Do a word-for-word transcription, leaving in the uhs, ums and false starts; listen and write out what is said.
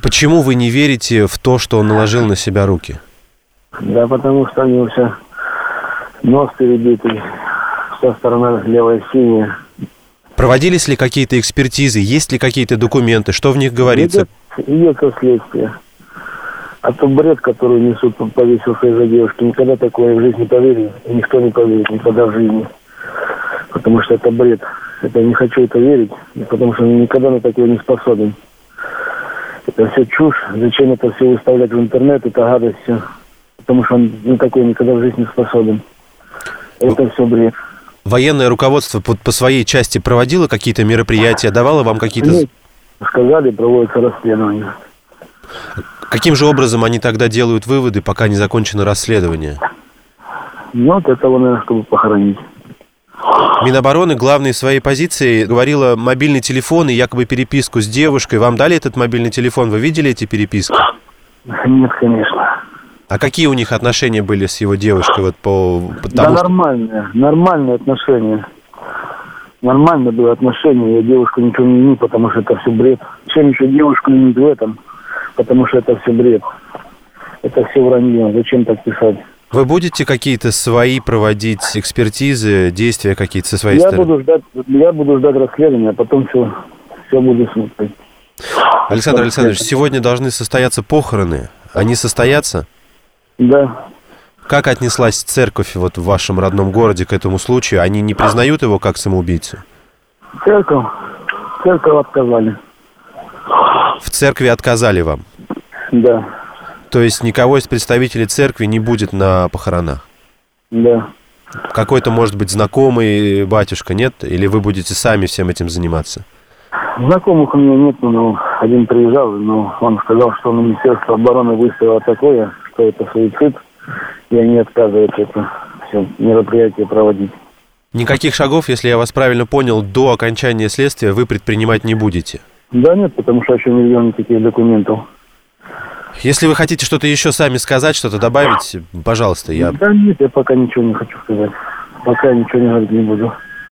Почему вы не верите в то, что он наложил на себя руки? Да, потому что у него вся нос перебитый, вся сторона левая синяя. Проводились ли какие-то экспертизы? Есть ли какие-то документы? Что в них говорится? Идет, идет следствие. А то бред, который несут повесился из-за девушки, никогда такое в жизни не поверит. И никто не поверит никогда в жизни. Потому что это бред. Это я не хочу это верить, потому что он никогда на такое не способен. Это все чушь. Зачем это все выставлять в интернет? Это гадость все. Потому что он на такое никогда в жизни не способен. Это все бред. Военное руководство по, по своей части проводило какие-то мероприятия, давало вам какие-то... Нет, сказали, проводится расследование. Каким же образом они тогда делают выводы, пока не закончено расследование? Ну, вот этого, наверное, чтобы похоронить. Минобороны главной своей позиции говорила мобильный телефон и якобы переписку с девушкой. Вам дали этот мобильный телефон? Вы видели эти переписки? Нет, конечно. А какие у них отношения были с его девушкой? Вот по, по да тому, нормальные, что... нормальные отношения. Нормальное было отношение. Я девушку ничего не виню, потому что это все бред. Чем еще девушку винить в этом? Потому что это все бред. Это все вранье. Зачем так писать? Вы будете какие-то свои проводить экспертизы, действия какие-то со своей я стороны? Буду ждать, я буду ждать расследования, а потом все, все буду смотреть. Александр Александрович, сегодня должны состояться похороны. Они состоятся? Да. Как отнеслась церковь вот в вашем родном городе к этому случаю? Они не признают его как самоубийцу? Церковь. Церковь отказали. В церкви отказали вам? Да. То есть никого из представителей церкви не будет на похоронах? Да. Какой-то, может быть, знакомый батюшка, нет? Или вы будете сами всем этим заниматься? Знакомых у меня нет, но один приезжал, но он сказал, что Министерство обороны выставило такое, что это суицид, и они отказываются это все мероприятие проводить. Никаких шагов, если я вас правильно понял, до окончания следствия вы предпринимать не будете? Да нет, потому что еще миллион никаких документов. Если вы хотите что-то еще сами сказать, что-то добавить, пожалуйста, я... Да нет, я пока ничего не хочу сказать. Пока ничего не говорить не буду.